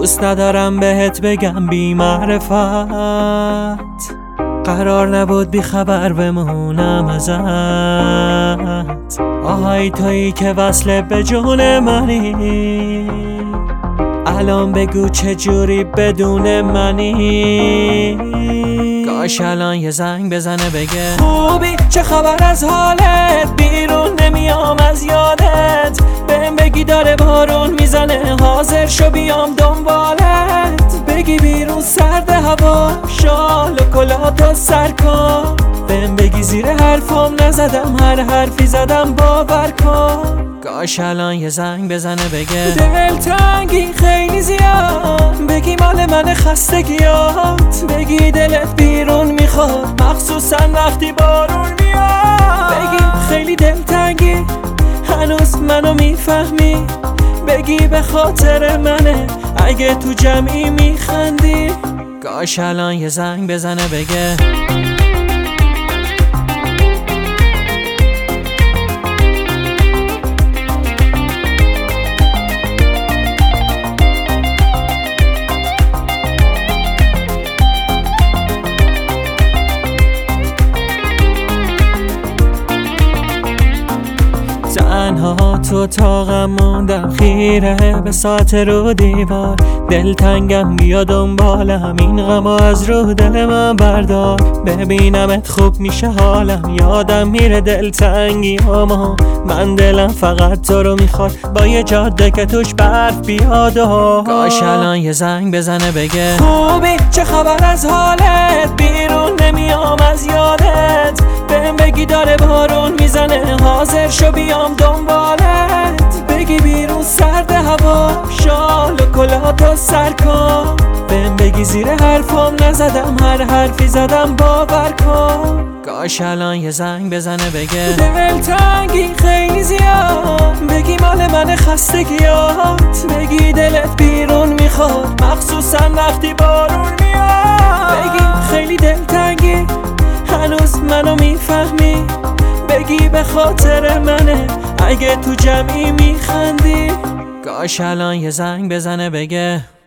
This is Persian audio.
دوست ندارم بهت بگم بی معرفت، قرار نبود بی خبر بمونم ازت. آهای تویی که وصل به جون منی، الان بگو چجوری بدون منی. کاش الان یه زنگ بزنه بگه خوبی، چه خبر از حالت، بیرون نمیام از یادت. بهم بگی داره بارون میزنه، حاضر شو بیام دنبالت. بگی بیرون سرد هوا، شال و کلاهاتو سر کن. بهم بگی زیر حرفام نزدم، هر حرفی زدم باور کن. کاش الان یه زنگ بزنه بگه دلتنگی خیلی زیاد، بگی مال من خستگیات. بگی دلت بیرون میخواد، مخصوصا وقتی بارون میاد. بگی خیلی دلتنگی، هنوز منو میفهمی. بگی به خاطر منه، اگه تو جمعی میخندی. کاش الان یه زنگ بزنه بگه تنها تو اتاقم موندم، خیره به ساعت رو دیوار. دلتنگم بیا دنبالم، این غمو از رو دل من بردار. ببینمت خوب میشه حالم، یادم میره دلتنگی اما من دلم فقط تو رو میخواد، با یه جاده که توش برف بیاد. کاش الان یه زنگ بزنه بگه خوبی، چه خبر از حالت، بیرون نمیام از یادت. بهم بگی داره بارون میزنه، حاضر شو بیام دنبالت. بگی بیرون سرد هوا، شال و کلاهاتو سر کن. بهم بگی زیر حرفام نزدم، هر حرفی زدم باور کن. کاش الان یه زنگ بزنه بگه دلتنگی خیلی زیاد، بگی مال من خستگیات. بگی دلت بیرون میخواد، مخصوصا وقتی بارون میاد. بگی خیلی دلتنگی، هنوز منو میفهمی. بگی به خاطر منه، اگه تو جمعی میخندی. کاش الان یه زنگ بزنه بگه